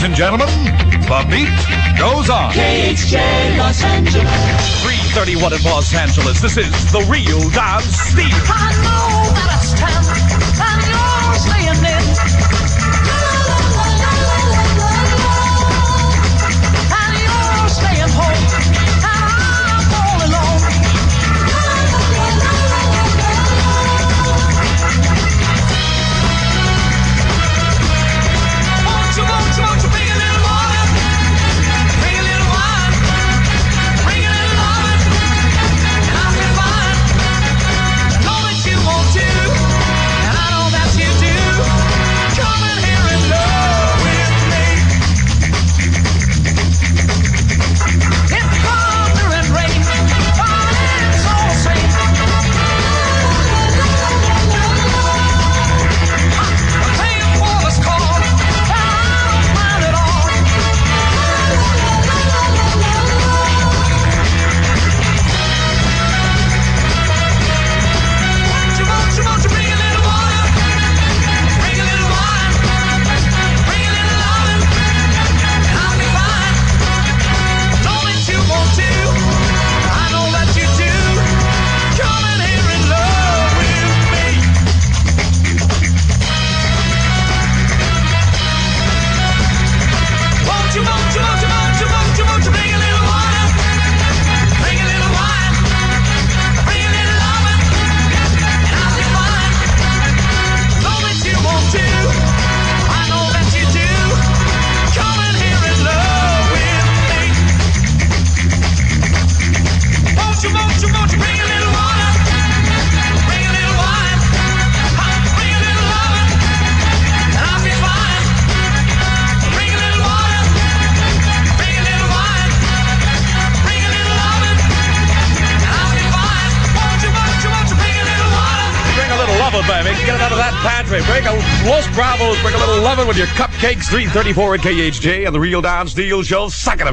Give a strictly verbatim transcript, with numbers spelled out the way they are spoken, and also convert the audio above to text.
and gentlemen, the beat goes on. K H J Los Angeles. three thirty-one in Los Angeles. This is the real Don Steele. I know that it's time, and you're staying in. And you're staying home, and I'm all alone. Won't you, won't you, won't you bring a little water? Bring a little wine. Bring a little lovin', and I'll be fine. Know that you want to, and I know that you do. Come in here and love with me. It's thunder and rain, but it's all the same. I'm paying for this call, and I don't mind at all. Won't you, won't you, won't you bring a little water? Bring a little wine. Bring a little lovin', and I'll be fine. Know that you want to, I know that you do. Come in here and love with me. Won't you, won't you, won't you, won't you, won't you, won't you bring a little water? Bring a little wine. Bring a little lovin', and I'll be fine. Know that you want to, I know that you do. Come in here and love with me. Won't you, won't you, won't you bring a little water? Bring a little wine. Bring a little lovin', and I'll be fine. Bring a little water. Bring a little wine. Bring a little lovin', and I'll be fine. Won't you, won't you, won't you bring a little water? Bring a little lovin', baby. Get it out of that pantry. Bring a Los Bravos. Bring a little lovin' with your cupcakes. three thirty-four at K H J and the real Don Steele Show. Suck it.